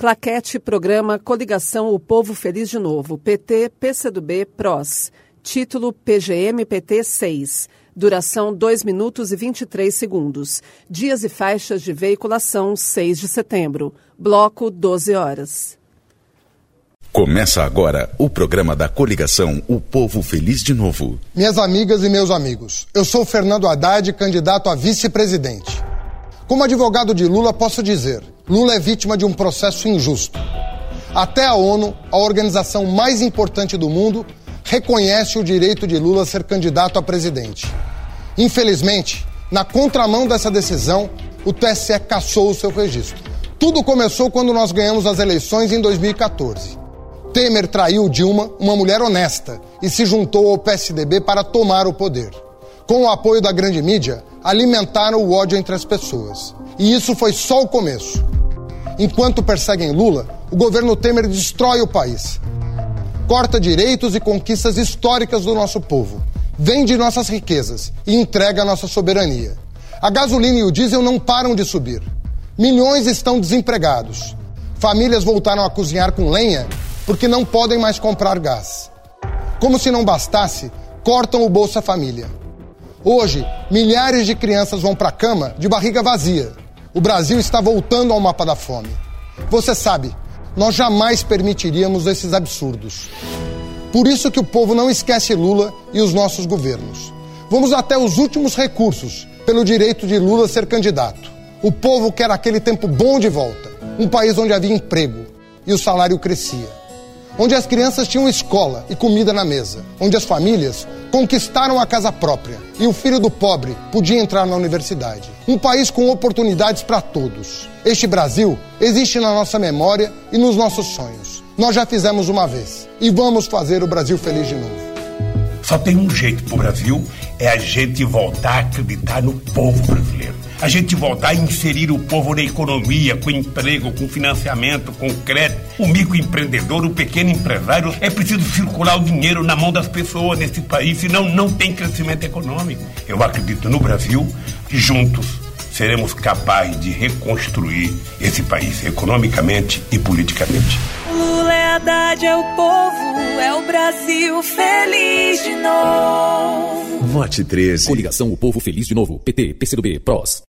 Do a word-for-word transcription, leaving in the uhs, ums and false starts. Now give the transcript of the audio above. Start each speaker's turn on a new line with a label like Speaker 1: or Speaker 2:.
Speaker 1: Claquete programa Coligação O Povo Feliz de Novo, P T, P C do B, P R O S. Título P G M P T seis. Duração dois minutos e vinte e três segundos. Dias e faixas de veiculação seis de setembro. Bloco doze horas.
Speaker 2: Começa agora o programa da coligação O Povo Feliz de Novo.
Speaker 3: Minhas amigas e meus amigos, eu sou Fernando Haddad, candidato a vice-presidente. Como advogado de Lula, posso dizer, Lula é vítima de um processo injusto. Até a ONU, a organização mais importante do mundo, reconhece o direito de Lula a ser candidato a presidente. Infelizmente, na contramão dessa decisão, o T S E cassou o seu registro. Tudo começou quando nós ganhamos as eleições em dois mil e quatorze. Temer traiu Dilma, uma mulher honesta, e se juntou ao P S D B para tomar o poder. Com o apoio da grande mídia, alimentaram o ódio entre as pessoas. E isso foi só o começo. Enquanto perseguem Lula, o governo Temer destrói o país. Corta direitos e conquistas históricas do nosso povo. Vende nossas riquezas e entrega nossa soberania. A gasolina e o diesel não param de subir. Milhões estão desempregados. Famílias voltaram a cozinhar com lenha porque não podem mais comprar gás. Como se não bastasse, cortam o Bolsa Família. Hoje, milhares de crianças vão para a cama de barriga vazia. O Brasil está voltando ao mapa da fome. Você sabe, nós jamais permitiríamos esses absurdos. Por isso que o povo não esquece Lula e os nossos governos. Vamos até os últimos recursos pelo direito de Lula ser candidato. O povo quer aquele tempo bom de volta. Um país onde havia emprego e o salário crescia. Onde as crianças tinham escola e comida na mesa. Onde as famílias conquistaram a casa própria e o filho do pobre podia entrar na universidade. Um país com oportunidades para todos. Este Brasil existe na nossa memória e nos nossos sonhos. Nós já fizemos uma vez e vamos fazer o Brasil feliz de novo.
Speaker 4: Só tem um jeito pro Brasil, é a gente voltar a acreditar no povo brasileiro. A gente voltar a inserir o povo na economia, com emprego, com financiamento, com crédito. O microempreendedor, o pequeno empresário, é preciso circular o dinheiro na mão das pessoas nesse país, senão não tem crescimento econômico. Eu acredito no Brasil que juntos seremos capazes de reconstruir esse país economicamente e politicamente.
Speaker 5: Lula é Haddad, é o povo, é o Brasil feliz de novo.
Speaker 2: Vote treze.
Speaker 6: Coligação O Povo Feliz de Novo, P T, P C do B, P R O S.